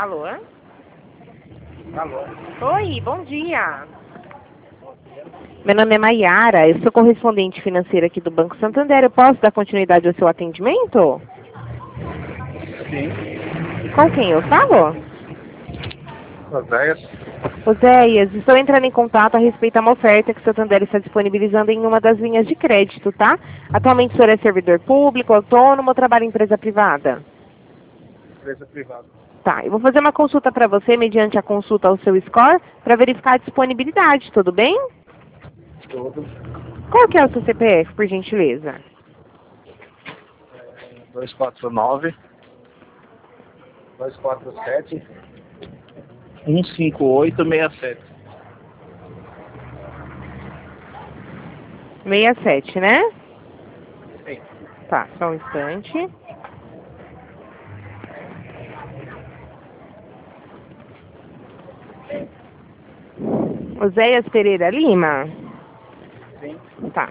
Alô? Alô? Oi, bom dia. Meu nome é Maiara, eu sou correspondente financeira aqui do Banco Santander. Eu posso dar continuidade ao seu atendimento? Sim. Com quem eu falo? Oséias? Oséias, estou entrando em contato a respeito de uma oferta que o Santander está disponibilizando em uma das linhas de crédito, tá? Atualmente o senhor é servidor público, autônomo ou trabalha em empresa privada? Empresa privada. Tá, eu vou fazer uma consulta para você mediante a consulta ao seu score para verificar a disponibilidade, tudo bem? Tudo. Qual que é o seu CPF, por gentileza? 249 247 15867. 67, né? Sim. Tá, só um instante. Oséias Pereira Lima? Sim. Tá.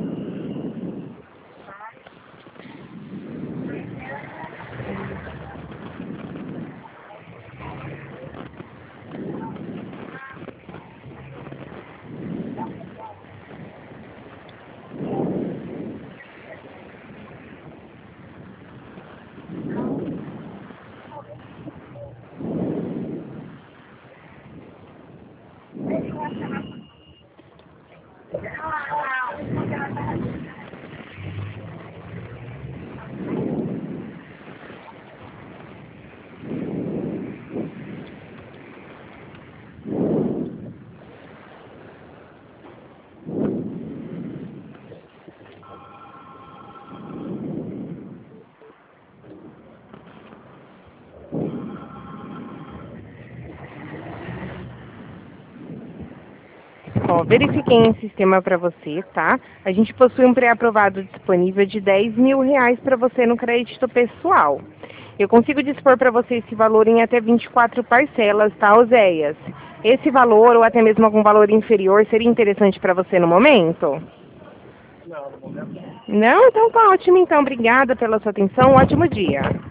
Ó, verifiquei em sistema para você, tá? A gente possui um pré-aprovado disponível de R$ 10.000 para você no crédito pessoal. Eu consigo dispor para você esse valor em até 24 parcelas, tá, Oséias? Esse valor, ou até mesmo algum valor inferior, seria interessante para você no momento? Não, no momento não. Não? Então tá ótimo, então. Obrigada pela sua atenção. Um ótimo dia.